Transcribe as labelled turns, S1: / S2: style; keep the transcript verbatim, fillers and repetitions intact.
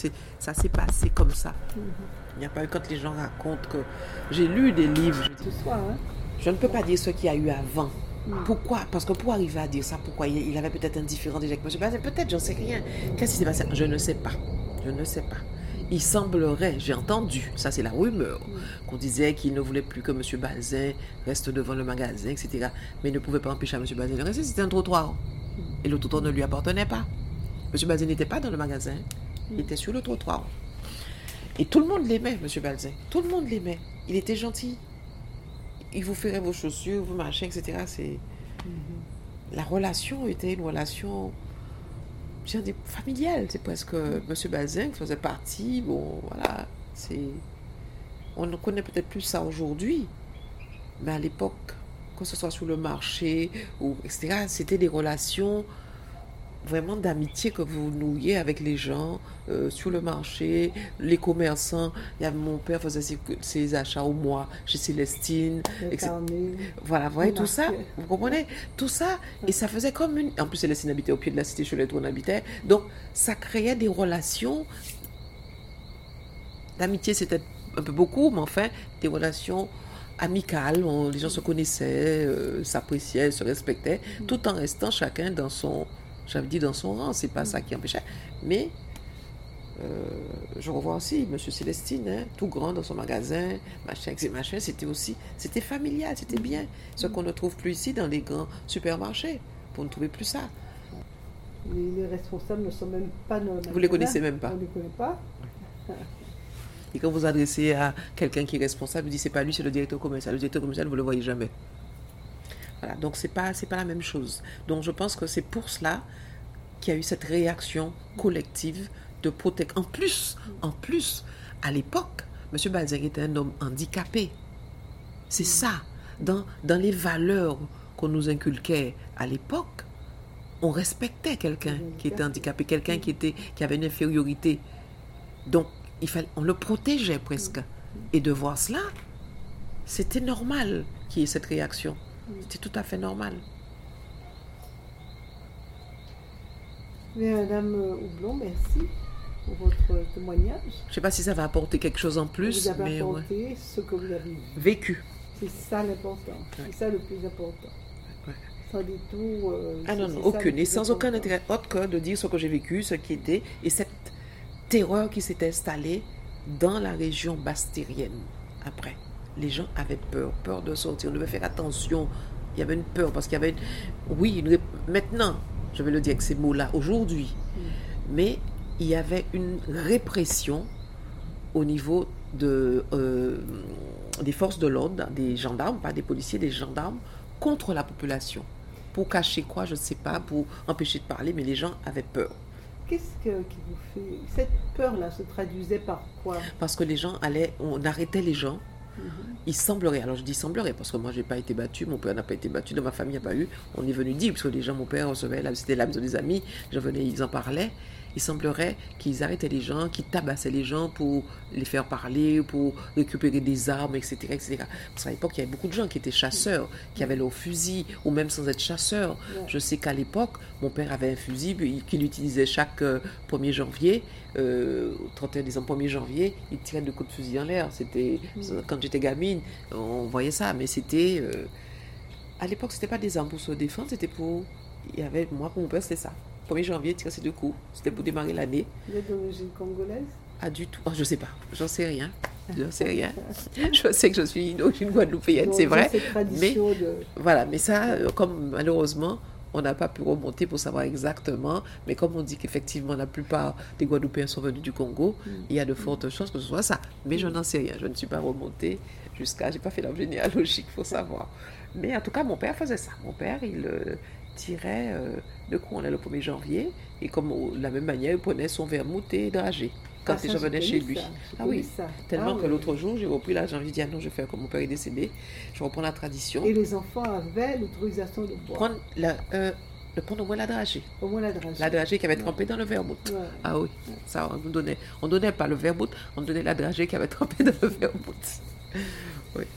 S1: c'est, ça s'est passé comme ça. Mm-hmm. Il n'y a pas eu quand les gens racontent que... J'ai lu des livres.
S2: Je, dis, soir, hein?
S1: je ne peux pas dire ce qu'il y a eu avant. Mm. Pourquoi? Parce que pour arriver à dire ça, pourquoi? Il, il avait peut-être un différend déjà avec M. Bazen. Peut-être, j'en sais rien. Qu'est-ce qui s'est passé? Je ne sais pas. Je ne sais pas. Il semblerait, j'ai entendu, ça c'est la rumeur, mm. qu'on disait qu'il ne voulait plus que M. Bazen reste devant le magasin, et cetera. Mais il ne pouvait pas empêcher à M. Bazen de rester, c'était un trottoir. Mm. Et le trottoir ne lui appartenait pas. M. Bazen n'était pas dans le magasin, il mm. était sur le trottoir. Et tout le monde l'aimait, M. Bazen. Tout le monde l'aimait. Il était gentil. Il vous ferait vos chaussures, vos machins, et cetera. C'est... Mm-hmm. La relation était une relation... je veux dire, familiale, c'est presque M. Bazen faisait partie, bon, voilà, c'est... On ne connaît peut-être plus ça aujourd'hui, mais à l'époque, que ce soit sur le marché, ou et cetera, c'était des relations vraiment d'amitié que vous nouiez avec les gens, euh, sur le marché, les commerçants. Il y avait, mon père faisait ses, ses achats au mois chez Célestine. Voilà, vous voyez tout ça, vous comprenez? Tout ça, et ça faisait comme une... En plus, Célestine habitait au pied de la cité, chez les trônes habitait. Donc, ça créait des relations d'amitié, c'était un peu beaucoup, mais enfin, des relations amicales. On, les gens se connaissaient, euh, s'appréciaient, se respectaient, mmh. tout en restant chacun dans son... J'avais dit dans son rang, c'est pas mmh. ça qui empêchait. Mais euh, je revois aussi M. Célestine, hein, tout grand dans son magasin, machin, machin, c'était aussi, c'était familial, c'était bien. Ce qu'on ne trouve plus ici dans les grands supermarchés. Vous ne trouvez plus ça.
S2: Les, les responsables ne sont même pas dans le magasin.
S1: Vous les connaissez même pas.
S2: On ne les connaît pas.
S1: Et quand vous adressez à quelqu'un qui est responsable, vous dites c'est pas lui, c'est le directeur commercial. Le directeur commercial, vous ne le voyez jamais. Voilà, donc c'est pas, c'est pas la même chose. Donc je pense que c'est pour cela qu'il y a eu cette réaction collective de protection. En plus, en plus, à l'époque, M. Bazen était un homme handicapé. C'est ça. Dans, dans les valeurs qu'on nous inculquait à l'époque, on respectait quelqu'un qui était handicapé, quelqu'un qui, était, qui avait une infériorité. Donc, il fallait, on le protégeait presque. Et de voir cela, c'était normal qu'il y ait cette réaction. C'était tout à fait normal.
S2: Mais Madame Houblon, merci pour votre témoignage.
S1: Je ne sais pas si ça va apporter quelque chose en plus.
S2: Vous avez
S1: mais
S2: apporté
S1: ouais.
S2: ce que vous avez
S1: vécu.
S2: C'est ça l'important. Ouais. C'est ça le plus important. Ouais. Sans détour. Euh,
S1: ah non, non, aucune. Et sans aucun intérêt autre que de dire ce que j'ai vécu, ce qui était, et cette terreur qui s'était installée dans la région bastérienne après. Les gens avaient peur, peur de sortir. On devait faire attention. Il y avait une peur parce qu'il y avait une... Oui, une... maintenant, je vais le dire avec ces mots-là, aujourd'hui. Mm. Mais il y avait une répression au niveau de, euh, des forces de l'ordre, des gendarmes, pas des policiers, des gendarmes, contre la population. Pour cacher quoi, je ne sais pas, pour empêcher de parler, mais les gens avaient peur.
S2: Qu'est-ce que, qui vous fait... Cette peur-là se traduisait par quoi?
S1: Parce que les gens allaient... On arrêtait les gens. Mm-hmm. Il semblerait, alors je dis semblerait parce que moi j'ai pas été battu, mon père n'a pas été battu, dans ma famille il n'y a pas eu, on est venu dire, parce que les gens, mon père recevait, là, c'était la maison des amis, je venais, ils en parlaient, il semblerait qu'ils arrêtaient les gens, qu'ils tabassaient les gens pour les faire parler, pour récupérer des armes, et cetera, et cetera. Parce qu'à l'époque, il y avait beaucoup de gens qui étaient chasseurs, qui avaient leur fusil, ou même sans être chasseurs. Ouais. Je sais qu'à l'époque, mon père avait un fusil qu'il utilisait chaque euh, premier janvier, euh, trente et un décembre, premier janvier, il tirait deux coups de fusil en l'air. C'était, mmh. Quand j'étais gamine, on voyait ça, mais c'était... Euh, à l'époque, c'était pas des armes pour se défendre, c'était pour... Il y avait, moi, pour mon père, c'était ça. premier janvier, il tirait ces deux coups. C'était pour démarrer l'année.
S2: Vous êtes d'origine congolaise?
S1: Ah, du tout. Oh, je ne sais pas. J'en sais rien. J'en sais rien. Je sais que je suis une, une Guadeloupéenne, bon, c'est vrai. Mais, de... voilà. Mais ça, comme malheureusement, on n'a pas pu remonter pour savoir exactement. Mais comme on dit qu'effectivement, la plupart des Guadeloupéens sont venus du Congo, mm. il y a de fortes chances que ce soit ça. Mais je n'en sais rien. Je ne suis pas remontée jusqu'à... Je n'ai pas fait l'arbre généalogique pour savoir. Mais en tout cas, mon père faisait ça. Mon père, il... Euh, tirait euh, le coup, on est le premier janvier, et comme de la même manière, il prenait son vermouth et dragé quand ah, les gens venaient chez lui. Ça, ah oui, ça. Tellement ah, que oui. L'autre jour, j'ai repris la janvier, j'ai dit ah non, je vais faire comme mon père est décédé, je reprends la tradition.
S2: Et les enfants avaient l'autorisation de boire.
S1: Prendre la, euh, de prendre au moins la dragée.
S2: Au moins la dragée.
S1: La dragée qui avait ouais. trempé dans le vermouth. Ouais. Ah oui, ouais. ça on nous donnait. On ne donnait pas le vermouth, on donnait la dragée qui avait trempé dans le vermouth. Oui.